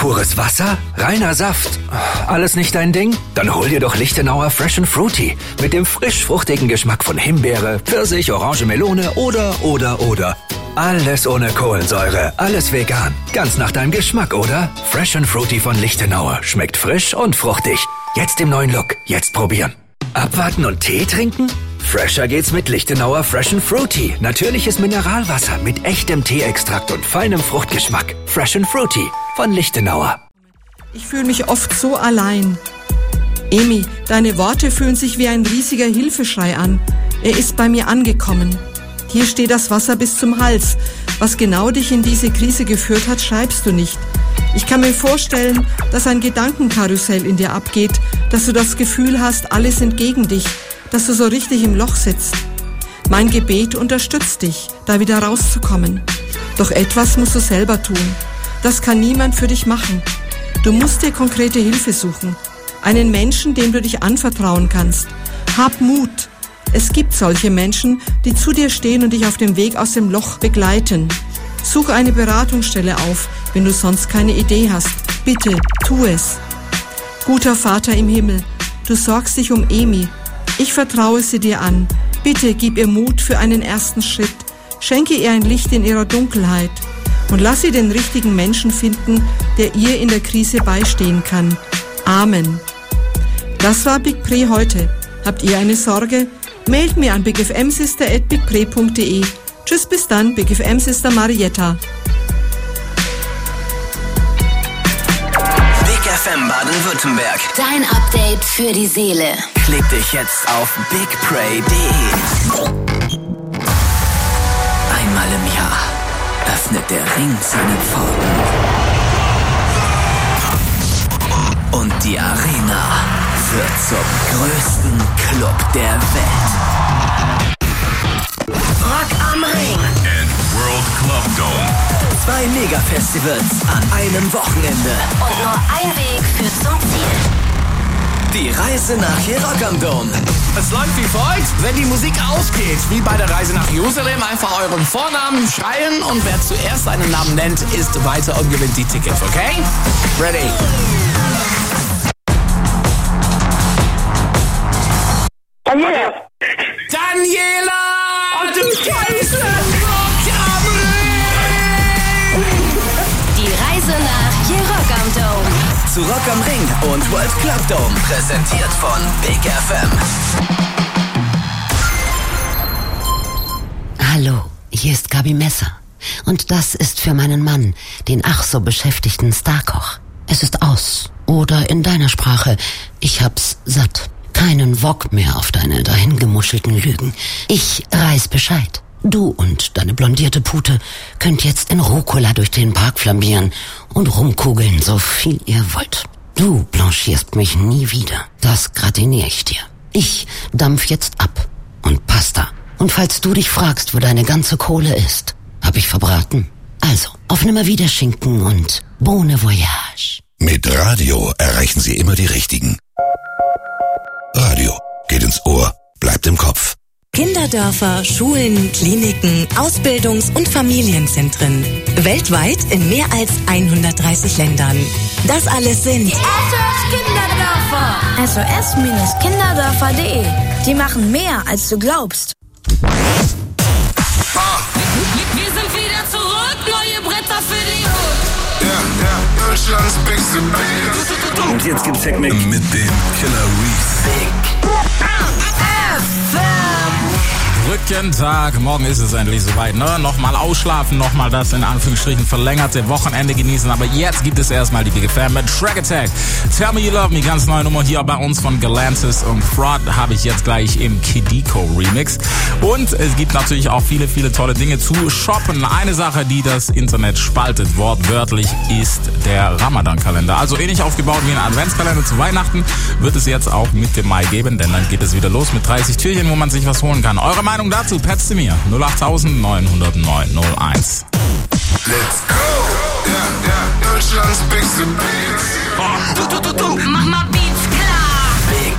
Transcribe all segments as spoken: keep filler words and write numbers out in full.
Pures Wasser? Reiner Saft? Alles nicht dein Ding? Dann hol dir doch Lichtenauer Fresh and Fruity. Mit dem frisch-fruchtigen Geschmack von Himbeere, Pfirsich, Orange, Melone oder, oder, oder. Alles ohne Kohlensäure, alles vegan. Ganz nach deinem Geschmack, oder? Fresh and Fruity von Lichtenauer. Schmeckt frisch und fruchtig. Jetzt im neuen Look. Jetzt probieren. Abwarten und Tee trinken? Fresher geht's mit Lichtenauer Fresh and Fruity. Natürliches Mineralwasser mit echtem Teeextrakt und feinem Fruchtgeschmack. Fresh and Fruity von Lichtenauer. Ich fühle mich oft so allein. Emi, deine Worte fühlen sich wie ein riesiger Hilfeschrei an. Er ist bei mir angekommen. Hier steht das Wasser bis zum Hals. Was genau dich in diese Krise geführt hat, schreibst du nicht. Ich kann mir vorstellen, dass ein Gedankenkarussell in dir abgeht, dass du das Gefühl hast, alle sind gegen dich, dass du so richtig im Loch sitzt. Mein Gebet unterstützt dich, da wieder rauszukommen. Doch etwas musst du selber tun. Das kann niemand für dich machen. Du musst dir konkrete Hilfe suchen. Einen Menschen, dem du dich anvertrauen kannst. Hab Mut. Es gibt solche Menschen, die zu dir stehen und dich auf dem Weg aus dem Loch begleiten. Suche eine Beratungsstelle auf, wenn du sonst keine Idee hast. Bitte, tu es. Guter Vater im Himmel, du sorgst dich um Emi. Ich vertraue sie dir an. Bitte gib ihr Mut für einen ersten Schritt. Schenke ihr ein Licht in ihrer Dunkelheit. Und lass sie den richtigen Menschen finden, der ihr in der Krise beistehen kann. Amen. Das war Big Pre heute. Habt ihr eine Sorge? Mailt mir an bigfmsister at bigpre punkt de. Tschüss, bis dann, Big F M Sister Marietta. Big F M Baden-Württemberg. Dein Update für die Seele. Klick dich jetzt auf big pray punkt de. Einmal im Jahr öffnet der Ring seine Pforten. Und die Arena wird zum größten Club der Welt. Rock am Ring and World Club Dome. Zwei Mega-Festivals an einem Wochenende. Und nur ein Weg führt zum Ziel. Die Reise nach Rock am Dome. Es läuft wie folgt. Wenn die Musik ausgeht, wie bei der Reise nach Jerusalem, einfach euren Vornamen schreien und wer zuerst einen Namen nennt, ist weiter und gewinnt die Tickets, okay? Ready? Daniela! Daniela! Oh, du Scheiße! Rock am Ring! Die Reise nach Rock am Dome. Zu Rock am Ring und World Club Dome. Präsentiert von Big F M. Hallo, hier ist Gabi Messer. Und das ist für meinen Mann, den ach so beschäftigten Starkoch. Es ist aus. Oder in deiner Sprache, ich hab's satt. Keinen Wok mehr auf deine dahingemuschelten Lügen. Ich reiß Bescheid. Du und deine blondierte Pute könnt jetzt in Rucola durch den Park flambieren und rumkugeln, so viel ihr wollt. Du blanchierst mich nie wieder. Das gratinier ich dir. Ich dampf jetzt ab und Pasta. Und falls du dich fragst, wo deine ganze Kohle ist, hab ich verbraten. Also, auf Nimmerwieder Schinken und Bon Voyage. Mit Radio erreichen Sie immer die Richtigen. Radio geht ins Ohr, bleibt im Kopf. Kinderdörfer, Schulen, Kliniken, Ausbildungs- und Familienzentren. Weltweit in mehr als hundertdreißig Ländern. Das alles sind S O S Kinderdörfer. S O S Kinderdörfer punkt de. Die machen mehr, als du glaubst. Wir sind wieder zurück, neue Bretter für die Hut. Ja, ja, Deutschlands beste Band. Und jetzt gibt's Heckmeck mit dem Killer Reese. Brückentag, morgen ist es endlich soweit, ne? Nochmal ausschlafen, nochmal das in Anführungsstrichen verlängerte Wochenende genießen, aber jetzt gibt es erstmal die Big Fan mit Shrek Attack. Tell Me You Love Me, ganz neue Nummer hier bei uns von Galantis und Fraud, habe ich jetzt gleich im Kidiko Remix. Und es gibt natürlich auch viele, viele tolle Dinge zu shoppen. Eine Sache, die das Internet spaltet, wortwörtlich, ist der Ramadan-Kalender. Also ähnlich aufgebaut wie ein Adventskalender zu Weihnachten wird es jetzt auch Mitte Mai geben, denn dann geht es wieder los mit dreißig Türchen, wo man sich was holen kann. Eure Meinung dazu, petzt mir null acht neun null neun null eins. Let's go! Ja, ja, Deutschlands beste Beats. Du, du, du, du, mach mal Beats klar. Big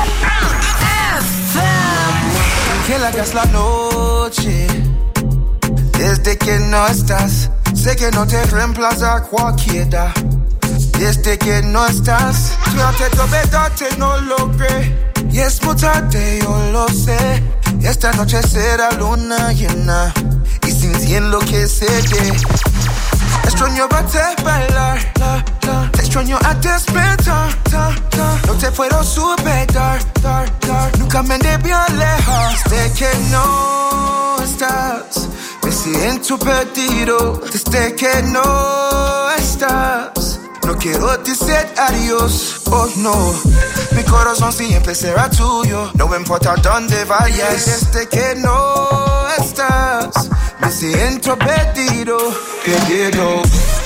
F M. Tranquila que es la noche. Desde que no estás, sé que no te reemplaza cualquiera. Desde que no estás, traté de olvidarte, no logré. Y es muy tarde, yo lo sé. Esta noche será luna llena y sin ti enloqueceré. Extraño verte bailar, la, la. Te extraño a despertar, ta, ta. No te puedo superar, dar, dar. Nunca me debí alejar. Desde que no estás, me siento perdido. Desde que no estás, no quiero decir adiós, oh no. Mi corazón siempre será tuyo, no importa dónde vayas. Desde que no estás, me siento perdido, perdido.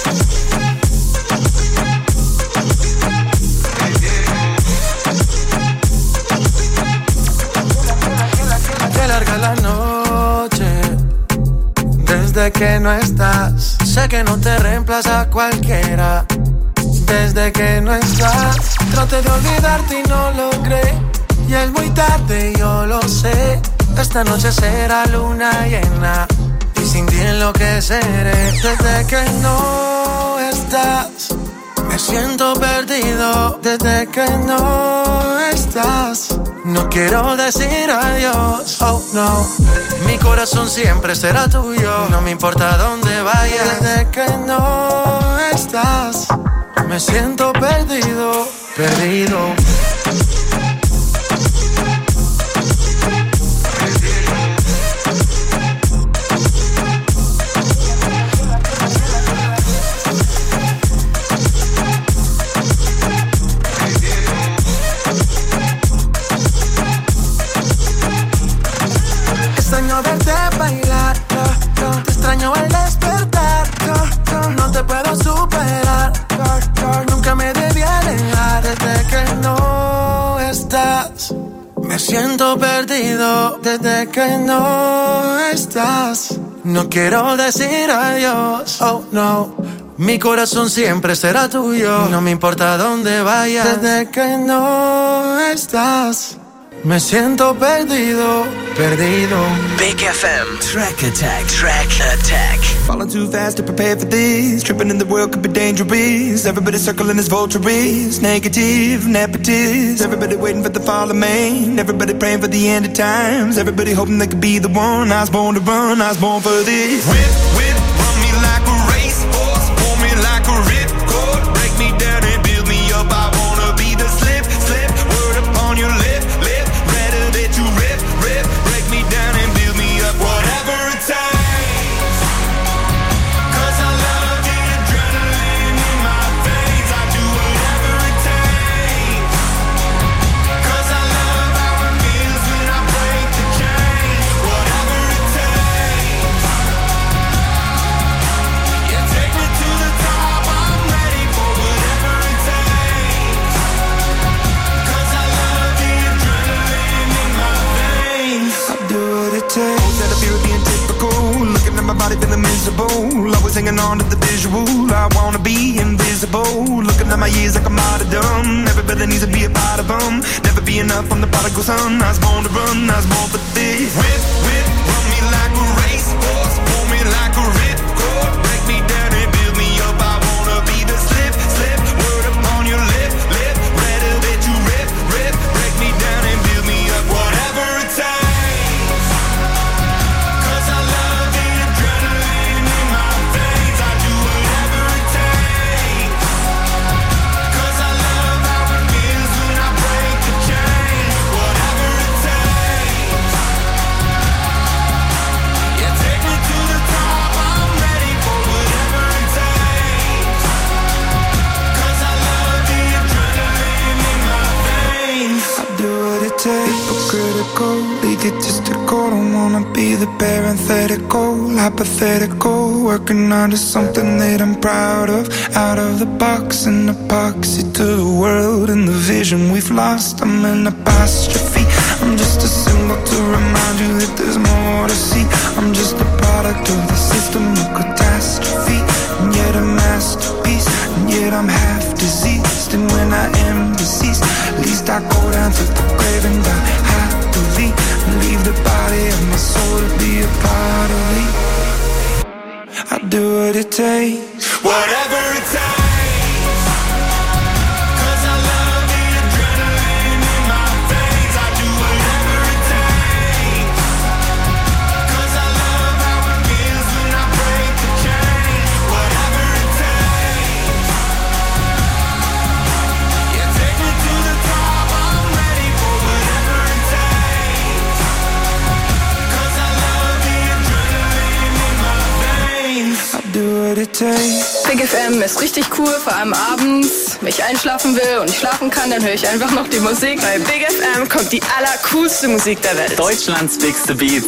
Qué larga la noche, desde que no estás. Sé que no te reemplaza cualquiera. Desde que no estás, traté de olvidarte y no logré. Y es muy tarde, yo lo sé. Esta noche será luna llena y sin ti enloqueceré. Desde que no estás, me siento perdido. Desde que no estás, no quiero decir adiós, oh no. Mi corazón siempre será tuyo, no me importa dónde vayas. Desde que no estás, me siento perdido, perdido. Extraño verte bailar, te extraño al despertar. No te puedo superar, nunca me debí alejar. Desde que no estás, me siento perdido. Desde que no estás, no quiero decir adiós, oh no. Mi corazón siempre será tuyo, no me importa dónde vayas. Desde que no estás, me siento perdido, perdido. Big F M, Track Attack, Track Attack. Falling too fast to prepare for this. Tripping in the world could be dangerous. Everybody circling as vultures. Negative, nepotist. Everybody waiting for the fall of man. Everybody praying for the end of times. Everybody hoping they could be the one. I was born to run, I was born for this. Whip, whip, run me like a racehorse. Pull me like a ripcord. Break me down and build me up. I wanna be the slip, slip. Word upon your lip, lip. Rather that you rip, rip. Break me down and build me up. Whatever it takes. My body feeling miserable, always hanging on to the visual. I wanna be invisible, looking at my years like I'm out of dumb. Everybody needs to be a part of them. Never be enough from the prodigal son. I was born to run, I was born for this. Whip, whip, run me like a racehorse. Pull me like a ripcord. Break me down and build me up. I wanna be the slip, slip. Word upon your lip, lip. Rather that you rip, rip. Break me down and build me up. Whatever it takes. Hypocritical, egotistical, don't wanna be the parenthetical, hypothetical, working on to something that I'm proud of, out of the box, an epoxy to the world and the vision we've lost. I'm an apostrophe, I'm just a symbol to remind you that there's more to see. I'm just a product of the system of catastrophe, and yet a masterpiece, and yet I'm half diseased. And when I am deceased, at least I go down to the grave and die happily, and leave the body of my soul to be a part of me. I do what it takes, whatever it takes. M ist richtig cool, vor allem abends, wenn ich einschlafen will und nicht schlafen kann, dann höre ich einfach noch die Musik. Bei Big F M kommt die allercoolste Musik der Welt. Deutschlands bigste Beats.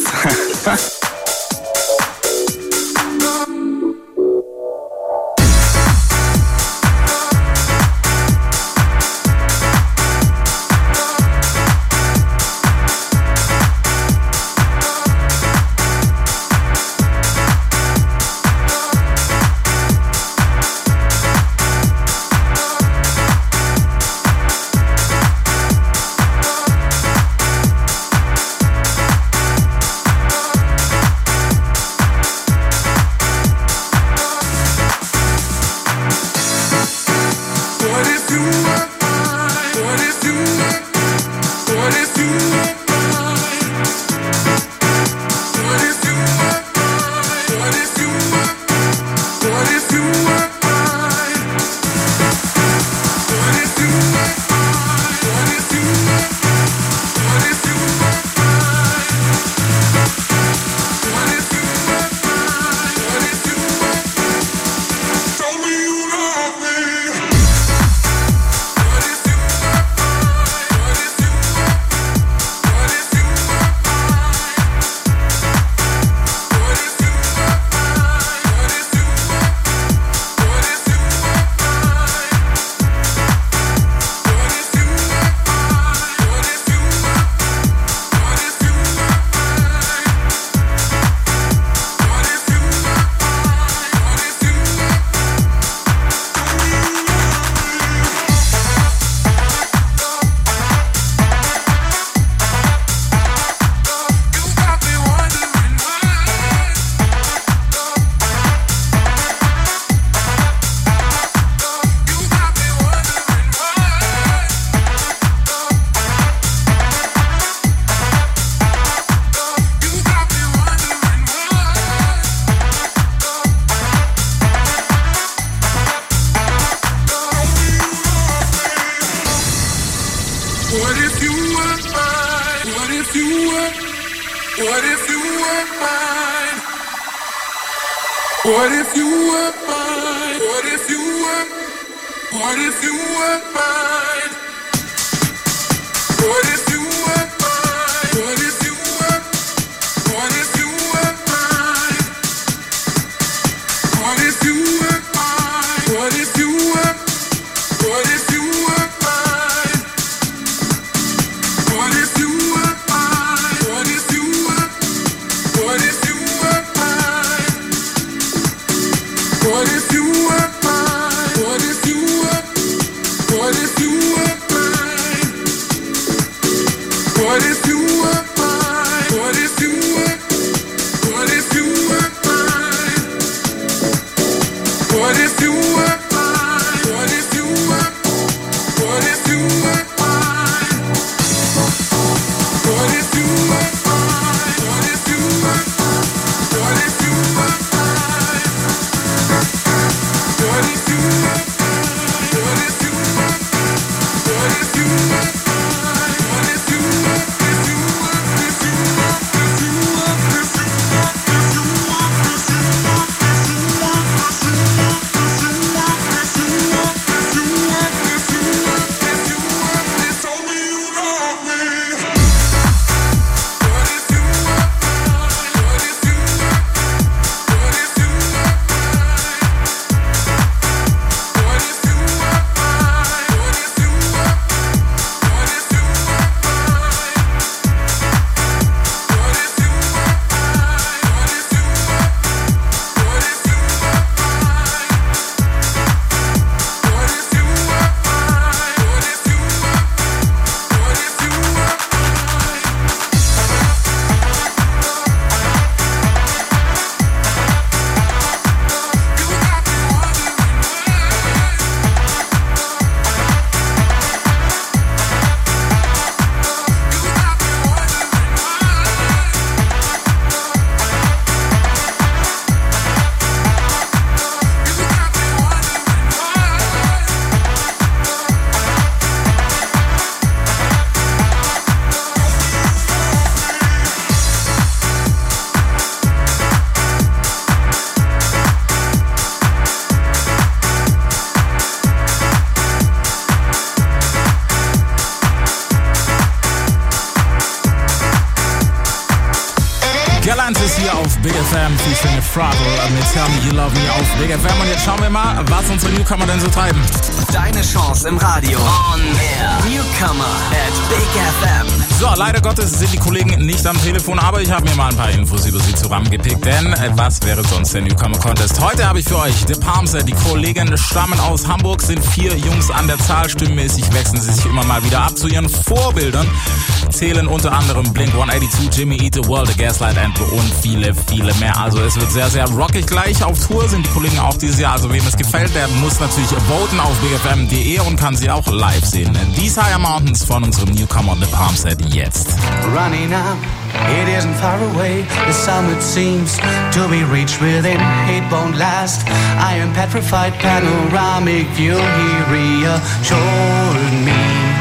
Big F M featuring Throttle mit Tell Me You Love Me auf Big F M. Und jetzt schauen wir mal, was unsere Newcomer denn so treiben. Deine Chance im Radio. On Air. Newcomer at Big F M. So, leider Gottes sind die Kollegen nicht am Telefon, aber ich habe mir mal ein paar Infos über sie zusammengepickt, denn äh, was wäre sonst der Newcomer Contest? Heute habe ich für euch The Palmset. Die Kollegen stammen aus Hamburg, sind vier Jungs an der Zahl. Stimmmäßig wechseln sie sich immer mal wieder ab. Zu ihren Vorbildern zählen unter anderem Blink one eighty-two, Jimmy Eat the World, The Gaslight Anthem und viele, viele mehr. Also es wird sehr, sehr rockig. Gleich auf Tour sind die Kollegen auch dieses Jahr. Also wem es gefällt, der muss natürlich voten auf big f m punkt d e und kann sie auch live sehen. These Higher Mountains von unserem Newcomer The Palmset jetzt. Running up, it isn't far away. The summit seems to be reached within. It won't last. I am petrified, panoramic view. He reassured me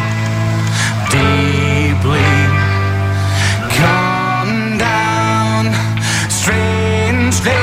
deeply. Come down, strangely.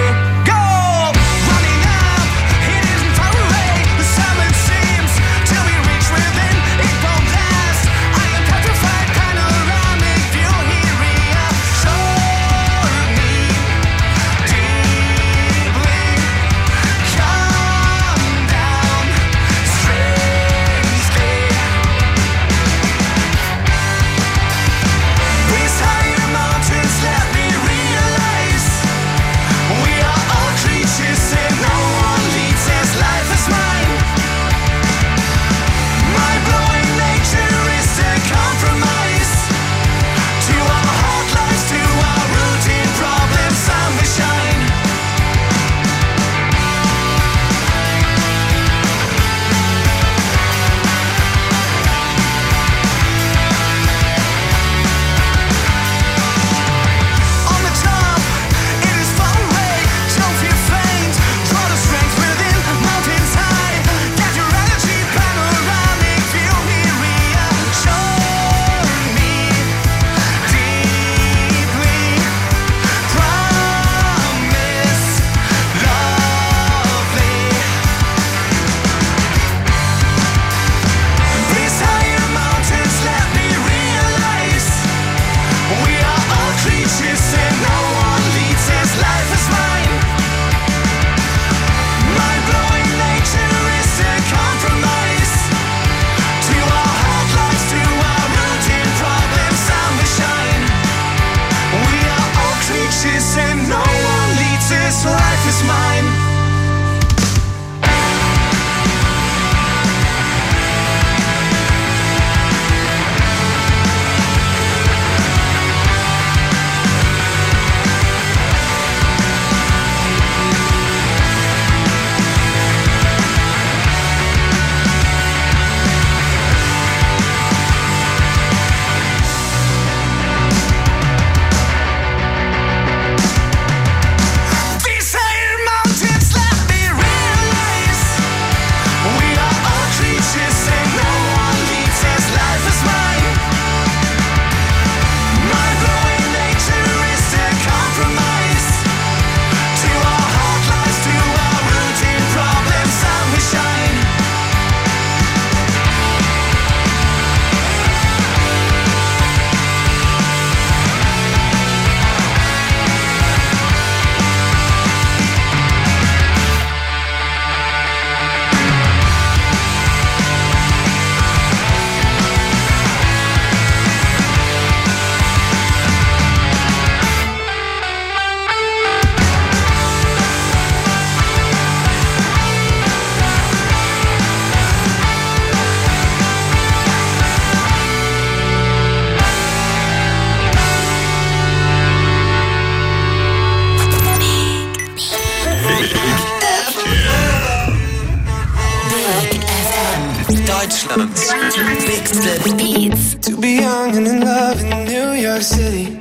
Deutschlands biggest beats. To be young and in love in New York City.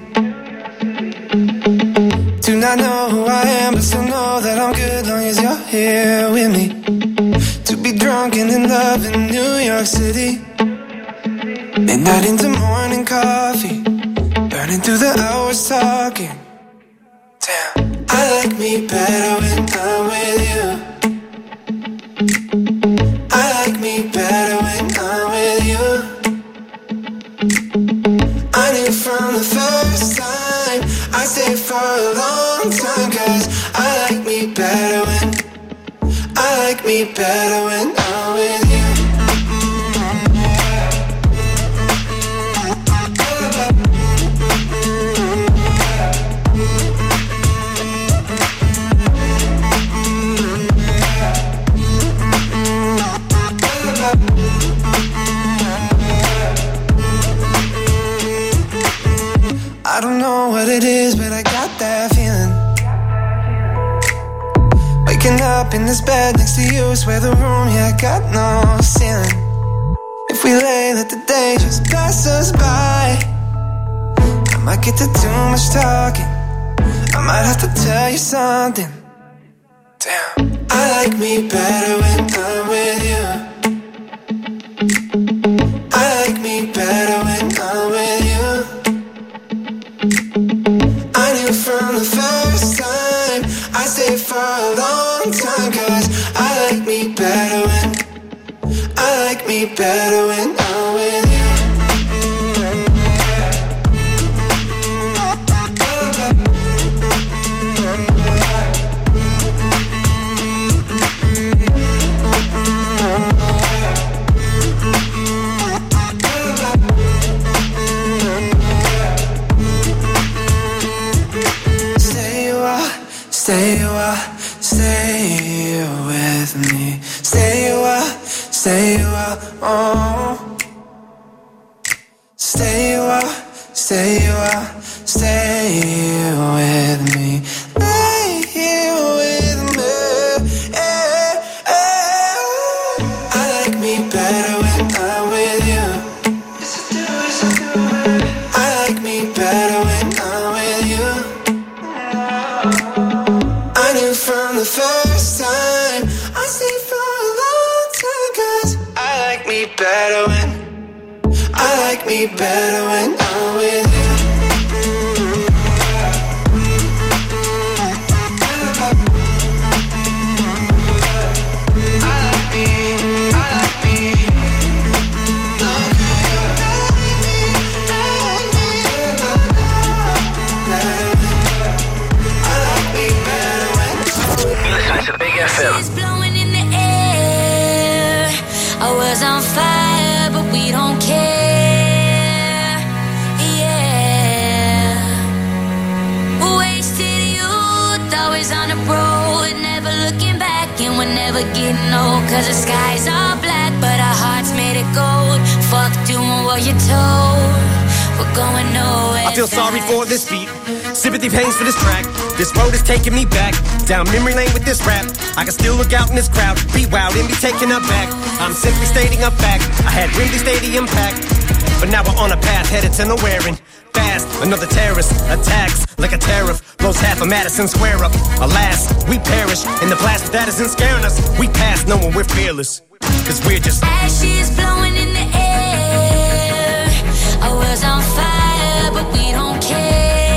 Do not know who I am, but still know that I'm good long as you're here with me. To be drunk and in love in New York City. Midnight into morning coffee, burning through the hours talking. Damn, I like me better when I'm with you. I like me better when I'm with you. I knew from the first time I stayed for a long me better when I'm with you. I don't know what it is, but I got that feeling. Waking up in this bed next to you, swear the room, yeah, got no ceiling. If we lay, let the day just pass us by. I might get to too much talking. I might have to tell you something. Damn. I like me better when I'm with you. I like me better when I'm with you. I knew from the first time I stayed for a long time, cause I like me better when I like me better when I'm with you. Stay a while, stay with me. Stay a while, stay a while, oh. Stay a while, stay a while, stay with me. Stay here with me. Yeah, yeah. I like me better when I'm with you. Yes, I do, yes, I do. I like me better when I'm with you. From the first time I stayed for a long time, cause I like me better when I like me better when I'm with you. I like me, I like me. She's blowing in the air. I was on fire, but we don't care. Yeah. Wasted youth, always on the road, never looking back, and we're never getting old. Cause the skies are black, but our hearts made it gold. Fuck doing what you're told. We're going nowhere. I feel sorry for this beat. Sympathy pains for this track. This road is taking me back down memory lane with this rap. I can still look out in this crowd, be wild and be taken aback. I'm simply stating a fact. I had Wembley Stadium packed, but now we're on a path headed to nowhere and fast. Another terrorist attacks like a tariff, blows half of Madison Square up. Alas, we perish in the blast that isn't scaring us. We pass knowing we're fearless, cause we're just ashes blowing in the air. I was on fire, but we don't care.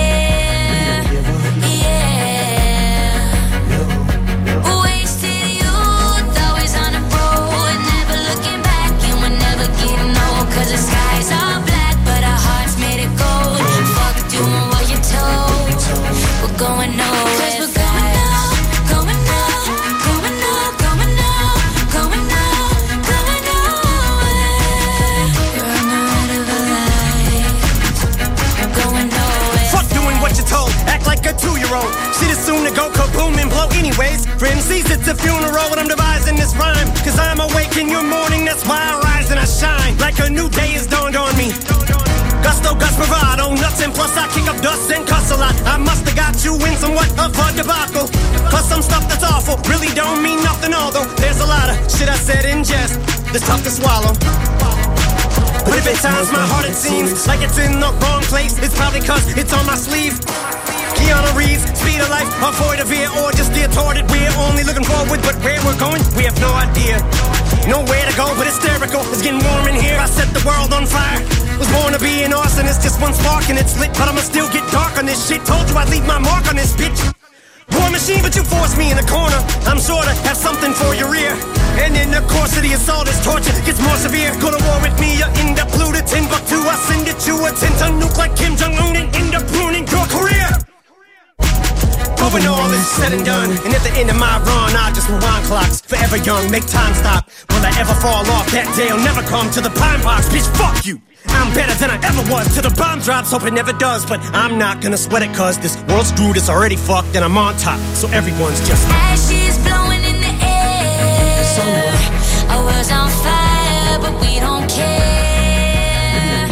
Cause the skies are black, but our hearts made it gold. Fuck doing what you're told. We're going nowhere. Cause we're going now, going now, going now, going now, going now, going nowhere. We're on the ride of a life. We're going nowhere. Fuck doing what you're told. Act like a two-year-old. Shit is soon to go kaboom and blow anyways. For M Cs it's a funeral when I'm devising this rhyme. Cause I'm awake in your morning, that's why I rise and I shine. Like a new day has dawned on me. Gusto, gust, bravado, nuts, and plus I kick up dust and cuss a lot. I must have got you in somewhat of a debacle. Plus some stuff that's awful, really don't mean nothing, although there's a lot of shit I said in jest that's tough to swallow. But if at times my heart it seems like it's in the wrong place, it's probably cause it's on my sleeve. Keanu Reeves, speed of life, avoid a veer or just steer toward it. We're only looking forward, but where we're going, we have no idea. Nowhere to go, but hysterical. It's getting warm in here. I set the world on fire. Was born to be an arsonist, just one spark and it's lit. But I'ma still get dark on this shit. Told you I'd leave my mark on this bitch. War machine, but you forced me in a corner. I'm sure to have something for your ear. And in the course of the assault, this torture gets more severe. Go to war with me, you end up blue to Timbuktu. I send it to a ten ton nuke like Kim Jong-un and end up ruining your career. Moving all this said and done, and at the end of my run, I'll just rewind clocks. Forever young, make time stop. Will I ever fall off? That day I'll never come to the pine box. Bitch, fuck you. I'm better than I ever was till the bomb drops. Hope it never does, but I'm not gonna sweat it, cause this world's screwed, it's already fucked, and I'm on top. So everyone's just ashes blowing in the air. So our world's on fire, but we don't care.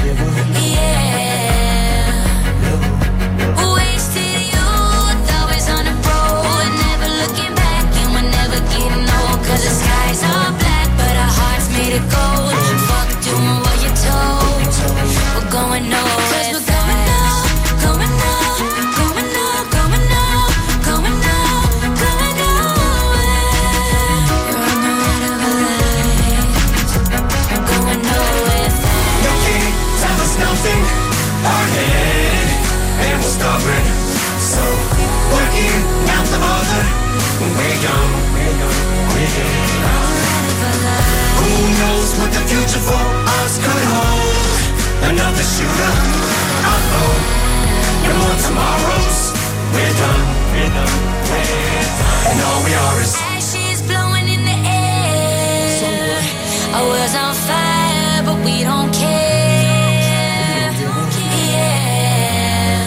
Yeah. Wasted youth, always on the road, never looking back, and we're never getting old. Cause the skies are black, but our hearts made of gold. Fuck doing what you're told. We're going nowhere. Cause we're going now, going now, going now, going now, going now, going nowhere. You're on the right of a light. We're going nowhere. No king, tell us nothing. Our head, and we're stubborn. So working out the mother. When we're young, we're young, we're young. Who knows what the future for us could hold? Another shooter, uh-oh. No more tomorrows. We're done, we're done, we're done. And all we are is ashes blowing in the air. Our world's on fire, but we don't care. Yeah.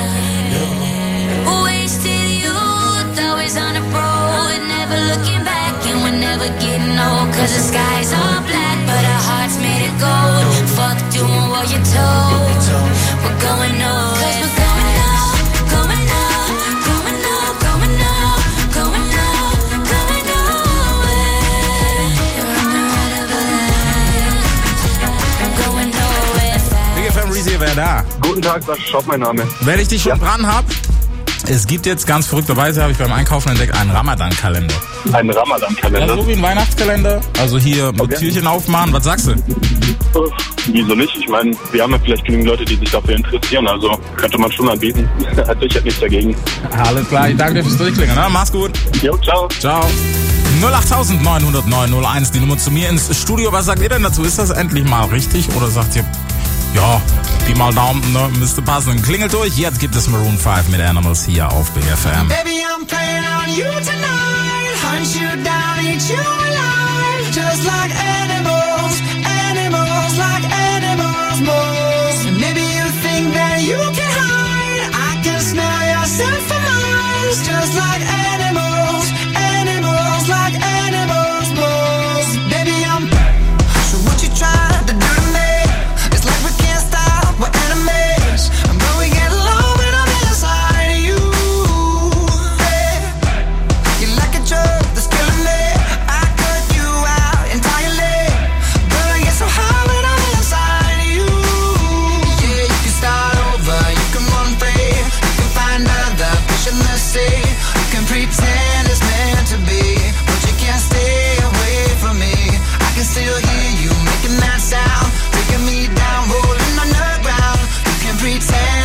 Wasted youth, always on the road, never looking back, and we're never getting old. Cause the skies are black, but our hearts made of gold. Fuck doing what you're told. We're going nowhere. Cause we're going now, going now, going now, going now, going now, going nowhere. You're on the right of a light. We're going nowhere fast. Big F M Reezy, wer da? Guten Tag, Sascha Schaub, mein Name. Wenn ich dich schon dran hab, es gibt jetzt ganz verrückterweise, habe ich beim Einkaufen entdeckt, einen Ramadan-Kalender. Ein Ramadan-Kalender? Ja, so wie ein Weihnachtskalender. Also hier mit Okay. Türchen aufmachen. Was sagst du? Uff, wieso nicht? Ich meine, wir haben ja vielleicht genügend Leute, die sich dafür interessieren. Also könnte man schon anbieten. Also ich hätte nichts dagegen. Alles klar, ich danke dir fürs Durchklingen. Ne? Mach's gut. Jo, ciao. Ciao. null acht neun null null null eins, die Nummer zu mir ins Studio. Was sagt ihr denn dazu? Ist das endlich mal richtig? Oder sagt ihr, ja, Pi mal Daumen, ne, müsste passen. Klingelt durch. Jetzt gibt es Maroon fünf mit Animals hier auf B F M. Baby, I'm playing on you tonight. Hunt you down, eat you alive. Just like animals, animals, like animals, moles. And maybe you think that you can hide. I can smell yourself for miles. Just like animals, animals, like animals, moles. Baby, I'm so what you trying to do to me? It's like we can't stop, we're enemies. But we get along when I'm inside of you. Hey, you're like a drug that's killing me. I cut you out entirely. But I get so high when I'm inside of you. Yeah, you can start over, you can run free. You can find other fish in the sea. You can pretend it's meant to be, but you can't stay away from me. I can still hear you making that sound, taking me down, rolling on the ground. You can pretend